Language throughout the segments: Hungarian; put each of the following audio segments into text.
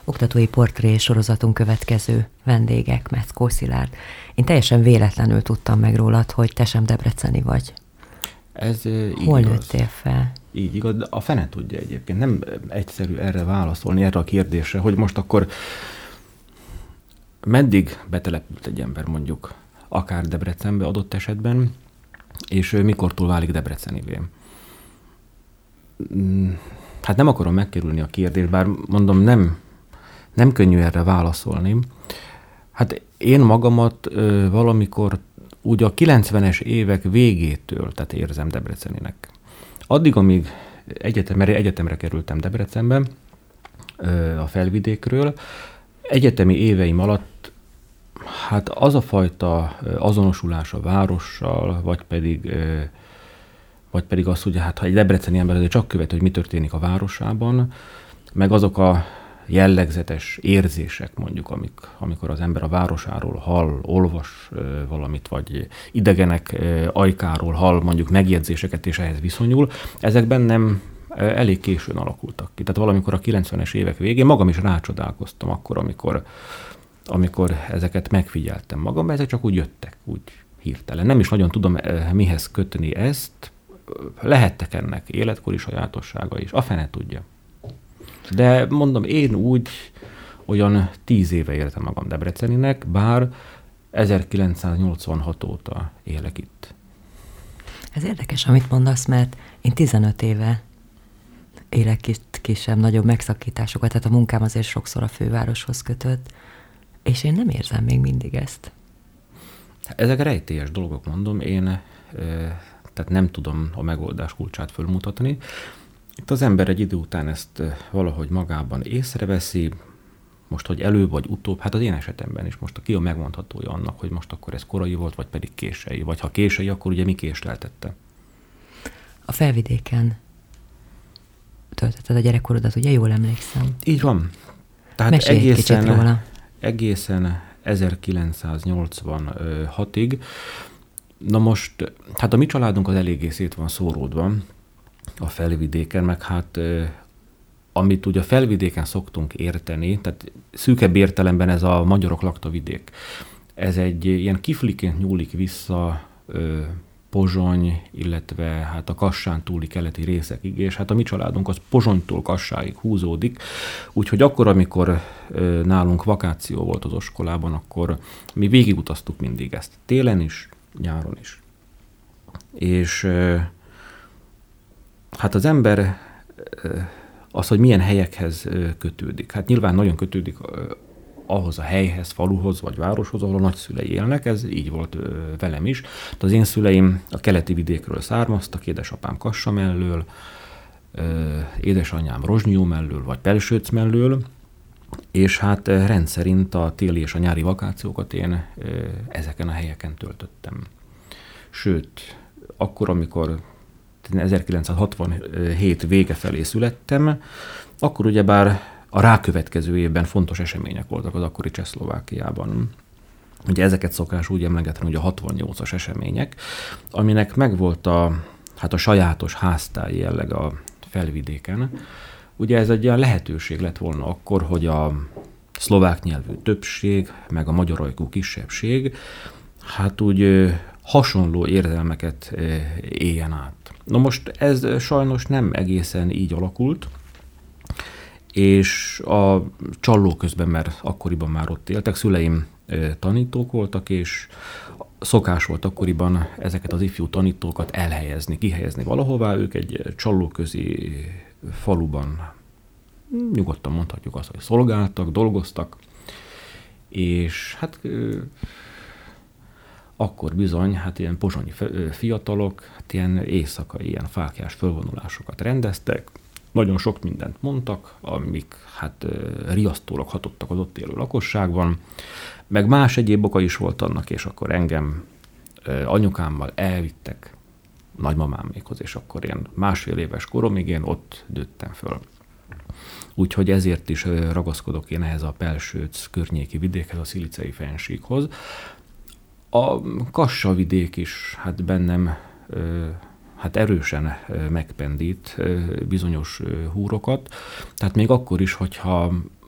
oktatói portré sorozatunk következő vendégek, Meckó Szilárd. Én teljesen véletlenül tudtam meg rólad, hogy te sem debreceni vagy. Ez Hol igaz. nőttél fel? Így igaz, de a fene tudja egyébként. Nem egyszerű erre válaszolni, erre a kérdésre, hogy most akkor meddig betelepült egy ember mondjuk, akár Debrecenbe adott esetben, és mikortól válik debrecenivé. Hát nem akarom megkerülni a kérdést, bár mondom, nem könnyű erre válaszolni. Hát én magamat valamikor úgy a 90-es évek végétől, tehát érzem debreceninek. Addig, amíg egyetemre kerültem Debrecenbe, a Felvidékről, egyetemi éveim alatt hát az a fajta azonosulás a várossal, vagy pedig az, hogy hát ha egy debreceni ember azért csak követi, hogy mi történik a városában, meg azok a jellegzetes érzések mondjuk, amikor az ember a városáról hall, olvas valamit, vagy idegenek ajkáról hall mondjuk megjegyzéseket, és ehhez viszonyul, ezek bennem elég későn alakultak ki. Tehát valamikor a 90-es évek végén magam is rácsodálkoztam akkor, amikor ezeket megfigyeltem magam, ezek csak úgy jöttek, úgy hirtelen. Nem is nagyon tudom mihez kötni ezt, lehettek ennek életkori sajátossága is, a fene tudja. De mondom, én úgy olyan 10 éve értem magam debreceninek, bár 1986 óta élek itt. Ez érdekes, amit mondasz, mert én 15 éve élek itt kisebb-nagyobb megszakításokat, tehát a munkám azért sokszor a fővároshoz kötött, és én nem érzem még mindig ezt. Ezek rejtélyes dolgok, mondom, én tehát nem tudom a megoldás kulcsát fölmutatni. Itt az ember egy idő után ezt valahogy magában észreveszi, most, hogy előbb vagy utóbb, hát az én esetemben is most ki a megmondhatója annak, hogy most akkor ez korai volt, vagy pedig késői. Vagy ha késői, akkor ugye mi késleltette? A Felvidéken töltötted a gyerekkorodat, ugye jól emlékszem? Így van. Tehát mesélj egy kicsit róla. Egészen 1986-ig. Na most, hát a mi családunk az eléggé szét van szóródva a Felvidéken, meg hát amit ugye a Felvidéken szoktunk érteni, tehát szűkebb értelemben ez a magyarok lakta vidék. Ez egy ilyen kifliként nyúlik vissza Pozsony, illetve hát a Kassán túli keleti részekig, és hát a mi családunk az Pozsonytól Kassáig húzódik, úgyhogy akkor, amikor nálunk vakáció volt az iskolában, akkor mi végigutaztuk mindig ezt, télen is, nyáron is. És hát az ember az, hogy milyen helyekhez kötődik. Hát nyilván nagyon kötődik ahhoz a helyhez, faluhoz vagy városhoz, ahol a nagyszülei élnek, ez így volt velem is. De az én szüleim a keleti vidékről származtak, édesapám Kassa mellől, édesanyám Rozsnyó mellől, vagy Pelsőc mellől, és hát rendszerint a téli és a nyári vakációkat én ezeken a helyeken töltöttem. Sőt, akkor, amikor 1967 vége felé születtem, akkor ugyebár a rákövetkező évben fontos események voltak az akkori Csehszlovákiában. Ugye ezeket szokás úgy emlegetni, hogy a 68-as események, aminek megvolt a sajátos háztáji jelleg a Felvidéken. Ugye ez egy olyan lehetőség lett volna akkor, hogy a szlovák nyelvű többség, meg a magyar ajkú kisebbség, hát úgy hasonló érzelmeket éljen át. Na most ez sajnos nem egészen így alakult, és a Csalló közben, mert akkoriban már ott éltek, szüleim tanítók voltak, és szokás volt akkoriban ezeket az ifjú tanítókat kihelyezni valahová. Ők egy csallóközi faluban, nyugodtan mondhatjuk azt, hogy szolgáltak, dolgoztak, és hát akkor bizony, hát ilyen pozsonyi fiatalok, hát ilyen éjszakai, ilyen fáklyás fölvonulásokat rendeztek, nagyon sok mindent mondtak, amik hát riasztólag hatottak az ott élő lakosságban, meg más egyéb oka is volt annak, és akkor engem anyukámmal elvittek nagymamámékhoz, és akkor én 1,5 éves koromig én ott nőttem föl. Úgyhogy ezért is ragaszkodok én ehhez a Pelsőc környéki vidékhez, a Szilicei fennsíkhoz. A Kassa vidék is hát bennem hát erősen megpendít bizonyos húrokat. Tehát még akkor is, hogyha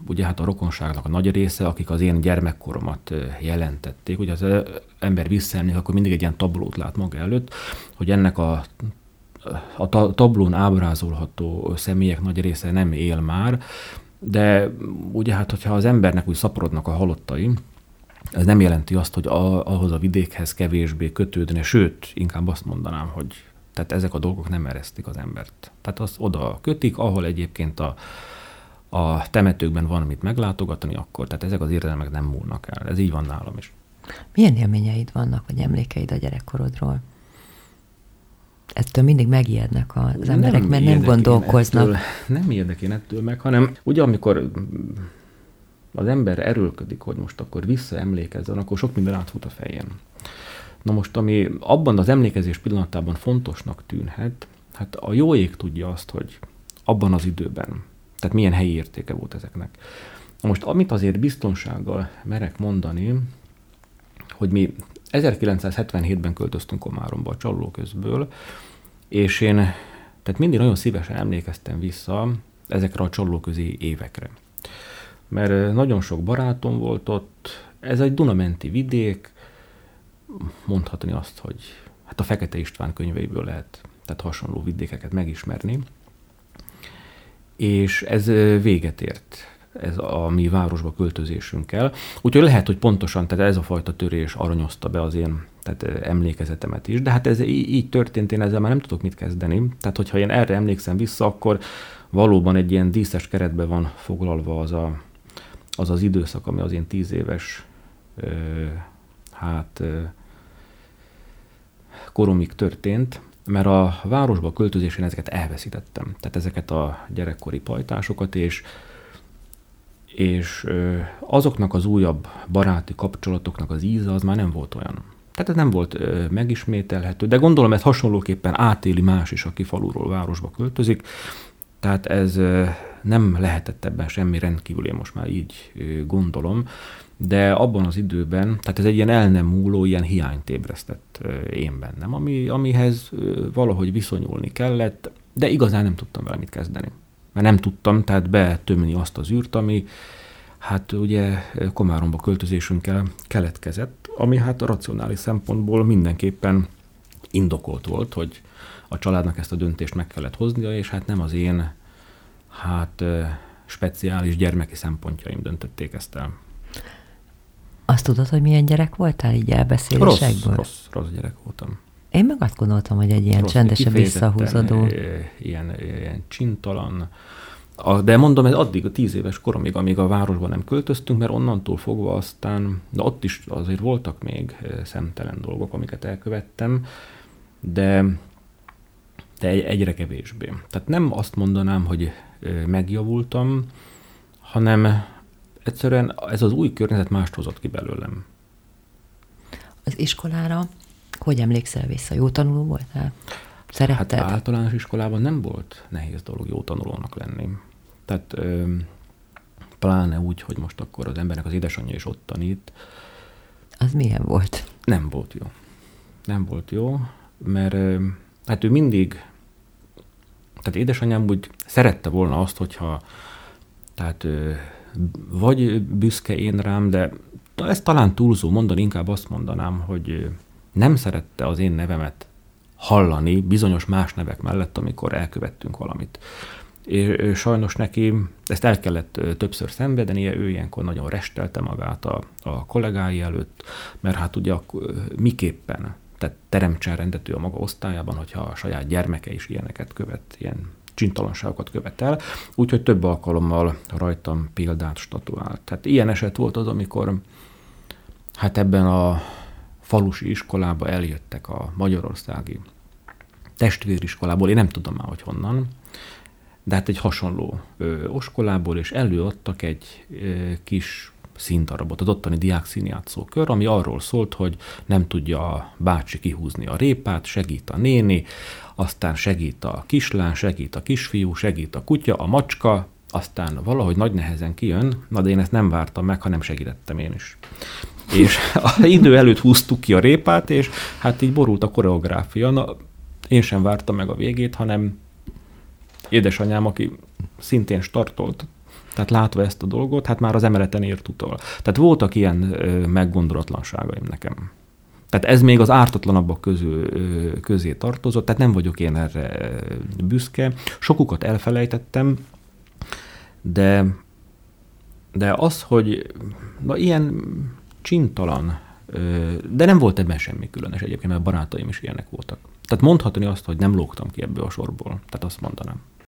ugye hát a rokonságnak a nagy része, akik az én gyermekkoromat jelentették, ugye az ember visszaemlék, akkor mindig egy ilyen tablót lát maga előtt, hogy ennek a tablón ábrázolható személyek nagy része nem él már, de ugye hát, hogyha az embernek úgy szaporodnak a halottai, ez nem jelenti azt, hogy ahhoz a vidékhez kevésbé kötődne, sőt, inkább azt mondanám, hogy tehát ezek a dolgok nem eresztik az embert. Tehát azt oda kötik, ahol egyébként a temetőkben van mit meglátogatni, akkor, tehát ezek az érzelmek nem múlnak el. Ez így van nálam is. Milyen élményeid vannak, vagy emlékeid a gyerekkorodról? Ettől mindig megijednek az emberek, mert nem gondolkoznak. Nem ijedek én ettől meg, hanem ugye amikor az ember erőlködik, hogy most akkor visszaemlékezzen, akkor sok minden átfut a fején. Na most, ami abban az emlékezés pillanatában fontosnak tűnhet, hát a jó ég tudja azt, hogy abban az időben, tehát milyen helyi értéke volt ezeknek. Na most, amit azért biztonsággal merek mondani, hogy mi 1977-ben költöztünk Komáromba a Csallóközből, és én tehát mindig nagyon szívesen emlékeztem vissza ezekre a csallóközi évekre. Mert nagyon sok barátom volt ott, ez egy Dunamenti vidék, mondhatni azt, hogy hát a Fekete István könyveiből lehet tehát hasonló vidékeket megismerni, és ez véget ért, ez a mi városba költözésünkkel. Úgyhogy lehet, hogy pontosan tehát ez a fajta törés aranyozta be az én tehát emlékezetemet is, de hát ez így történt, én ezzel már nem tudok mit kezdeni. Tehát, hogyha én erre emlékszem vissza, akkor valóban egy ilyen díszes keretbe van foglalva az az időszak, ami az én 10 éves koromig történt, mert a városba költözésén ezeket elveszítettem. Tehát ezeket a gyerekkori pajtásokat, és azoknak az újabb baráti kapcsolatoknak az íze az már nem volt olyan. Tehát ez nem volt megismételhető, de gondolom ez hasonlóképpen átéli más is, aki faluról városba költözik. Tehát ez nem lehetett ebben semmi rendkívül, én most már így gondolom, de abban az időben, tehát ez egy ilyen el nem múló, ilyen hiányt ébresztett én bennem, amihez valahogy viszonyulni kellett, de igazán nem tudtam vele mit kezdeni. Mert nem tudtam tehát betömni azt az űrt, ami hát ugye Komáromba költözésünkkel keletkezett, ami hát a racionális szempontból mindenképpen indokolt volt, hogy a családnak ezt a döntést meg kellett hoznia, és hát nem az én speciális gyermeki szempontjaim döntötték ezt el. Azt tudod, hogy milyen gyerek voltál így elbeszélésekből? Rossz gyerek voltam. Én meg azt gondoltam, hogy egy ilyen csendesen visszahúzódó. Ilyen csintalan. De mondom, ez addig a 10 éves koromig, amíg a városban nem költöztünk, mert onnantól fogva aztán, de ott is azért voltak még szemtelen dolgok, amiket elkövettem, de egyre kevésbé. Tehát nem azt mondanám, hogy megjavultam, hanem egyszerűen ez az új környezet mást hozott ki belőlem. Az iskolára hogy emlékszel vissza? Jó tanuló voltál? Szeretted? Hát általános iskolában nem volt nehéz dolog jó tanulónak lenni. Tehát pláne úgy, hogy most akkor az embernek az édesanyja is ott tanít. Az milyen volt? Nem volt jó. Nem volt jó, mert hát ő mindig, tehát édesanyám úgy szerette volna azt, hogyha tehát vagy büszke én rám, de ez talán túlzó mondani, inkább azt mondanám, hogy nem szerette az én nevemet hallani bizonyos más nevek mellett, amikor elkövettünk valamit. És sajnos neki ezt el kellett többször szenvedenie, ő ilyenkor nagyon restelte magát a kollégái előtt, mert hát ugye miképpen, tehát teremtsen rendet ő a maga osztályában, hogyha a saját gyermeke is ilyeneket követ, ilyen csintalanságokat követ el, úgyhogy több alkalommal rajtam példát statuált. Tehát ilyen eset volt az, amikor hát ebben a falusi iskolába eljöttek a magyarországi testvériskolából, én nem tudom már, hogy honnan, de hát egy hasonló oskolából, és előadtak egy kis színdarabot, az ottani diák színjátszó kör, ami arról szólt, hogy nem tudja a bácsi kihúzni a répát, segít a néni, aztán segít a kislány, segít a kisfiú, segít a kutya, a macska, aztán valahogy nagy nehezen kijön, de én ezt nem vártam meg, hanem segítettem én is. És az idő előtt húztuk ki a répát, és hát így borult a koreográfia. Na, én sem vártam meg a végét, hanem édesanyám, aki szintén startolt, Tehát látva ezt a dolgot, hát már az emeleten ért utal. Tehát voltak ilyen meggondolatlanságaim nekem. Tehát ez még az ártatlanabbak közé tartozott, tehát nem vagyok én erre büszke. Sokukat elfelejtettem, de az, hogy ilyen csintalan, de nem volt ebben semmi különös egyébként, mert a barátaim is ilyenek voltak. Tehát mondhatni azt, hogy nem lógtam ki ebből a sorból. Tehát azt mondanám.